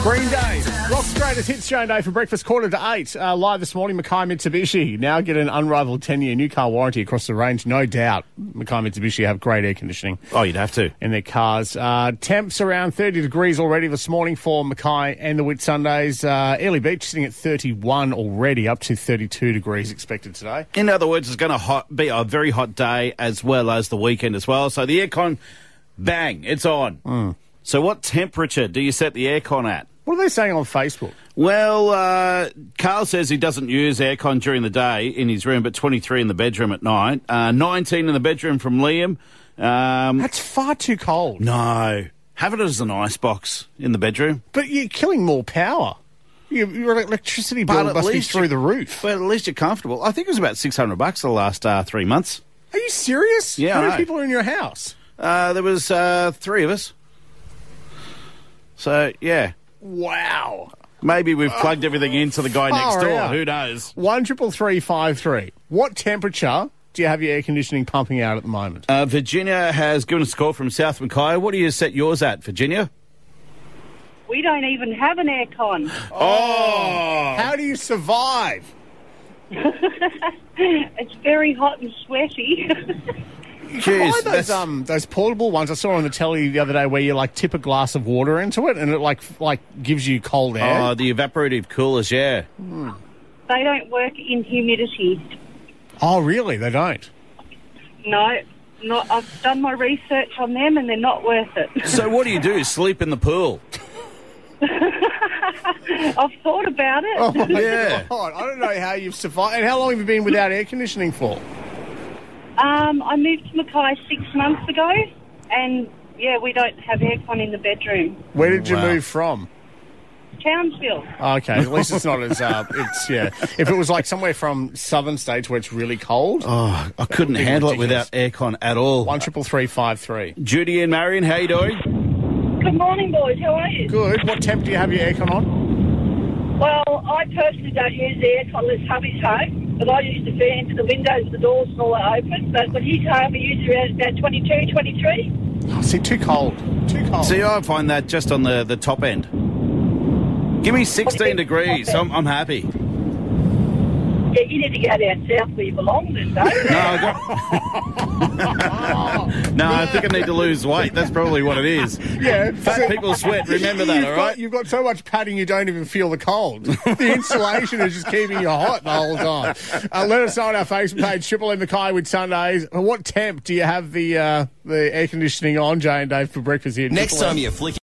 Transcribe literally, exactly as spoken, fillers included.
Green Day, Rock's greatest hits, Jane Day for breakfast, quarter to eight. Uh, live this morning, Mackay Mitsubishi now get an unrivaled ten-year new car warranty across the range. No doubt Mackay Mitsubishi have great air conditioning. Oh, you'd have to. In their cars. Uh, temps around thirty degrees already this morning for Mackay and the Whitsundays. Uh, Early Beach sitting at thirty-one already, up to thirty-two degrees expected today. In other words, it's going to hot, be a very hot day as well as the weekend as well. So the aircon, bang, it's on. Mm. So what temperature do you set the aircon at? What are they saying on Facebook? Well, uh, Carl says he doesn't use aircon during the day in his room, but twenty-three in the bedroom at night. Uh, nineteen in the bedroom from Liam. Um, That's far too cold. no. Have it as an icebox in the bedroom. But you're killing more power. Your, your electricity But bill at must be least through you- the roof. But at least you're comfortable. I think it was about six hundred bucks the last uh, three months. Are you serious? Yeah, How I many know. people are in your house? Uh, there was uh, three of us. So, yeah. Wow. Maybe we've plugged everything into the guy next Far door. out. Who knows? One triple three five three. What temperature do you have your air conditioning pumping out at the moment? Uh, Virginia has given us a call from South Mackay. What do you set yours at, Virginia? We don't even have an aircon. Oh! How do you survive? It's very hot and sweaty. Jeez, Buy those that's- um those portable ones I saw on the telly the other day where you like tip a glass of water into it and it like f- like gives you cold air. Oh, the evaporative coolers, yeah. They don't work in humidity. Oh, really? They don't. No, not. I've done my research on them and they're not worth it. So what do you do? Sleep in the pool? I've thought about it. Oh, my Yeah. God. I don't know how you've survived. And how long have you been without air conditioning for? Um, I moved to Mackay six months ago, and yeah, we don't have aircon in the bedroom. Where did you Wow. move from? Townsville. Okay, at least it's not as uh, it's yeah. If it was like somewhere from southern states where it's really cold, Oh, I couldn't be handle ridiculous. it without aircon at all. one triple three five three. Judy and Marion, how you doing? Good morning, boys. How are you? Good. What temp do you have your aircon on? Well, I personally don't use the aircon unless hubby's home, but I use the fan to the windows, the doors and all that open. But when he's home, I use around about twenty-two, twenty-three. Oh, see, too cold. Too cold. See, I find that just on the, the top end. Give me sixteen degrees. I'm, I'm happy. Yeah, you need to go down south where you belong then, though. No, I got... no, I think I need to lose weight. That's probably what it is. Yeah, Fat so- people sweat. Remember that, You've all got- right? You've got so much padding you don't even feel the cold. The insulation is just keeping you hot the whole time. Uh, let us know on our Facebook page, Triple M Mackay with Sundays. What temp do you have the uh, the air conditioning on, Jay and Dave, for breakfast here? Next Triple M? time you flick